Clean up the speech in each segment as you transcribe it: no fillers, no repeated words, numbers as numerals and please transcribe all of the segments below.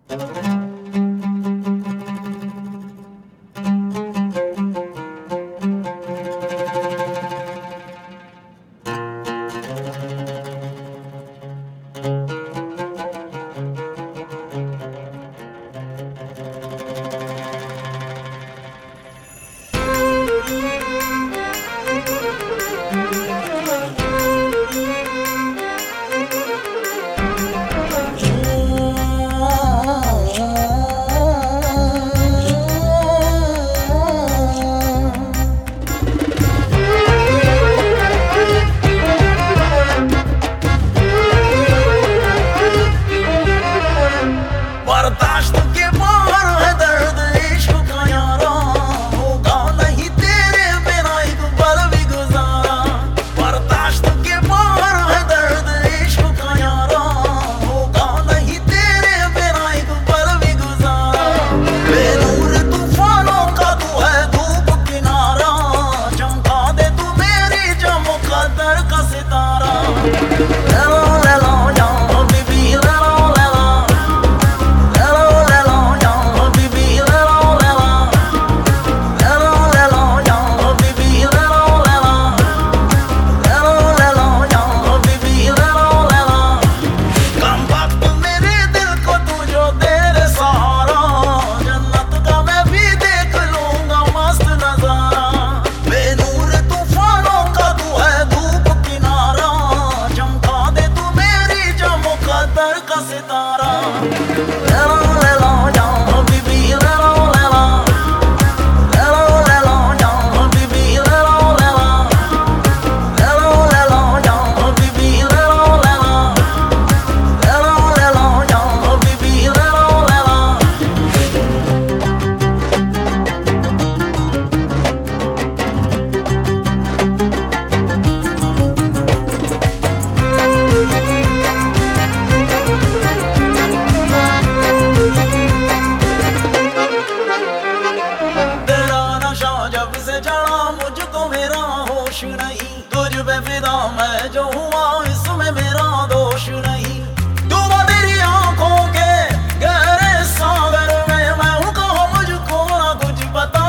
होश नहीं, तुझ पे फिदा मैं जो हुआ इसमें मेरा दोष नहीं। डूबा तेरी आंखों के गहरे सागर में मैं हूँ, कहो मुझको ना कुछ पता।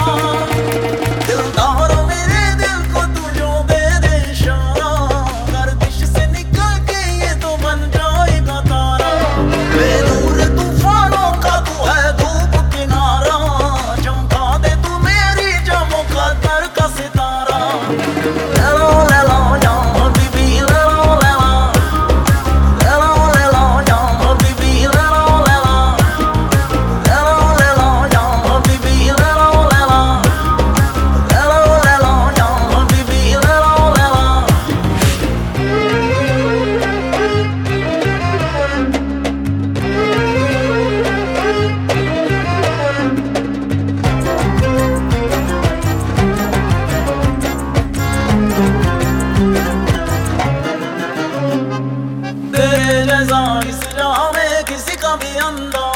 दिलदार मेरे दिल को तू जो दे दे इशारा, गर्दिश से निकल के ये तो बन जाएगा तारा। बेनूर तूफानों का तू है धूप किनारा, चमका दे तू मेरी मुकद्दर का सितारा। तेरे जैसा इस जहां में किसी का भी अंदाज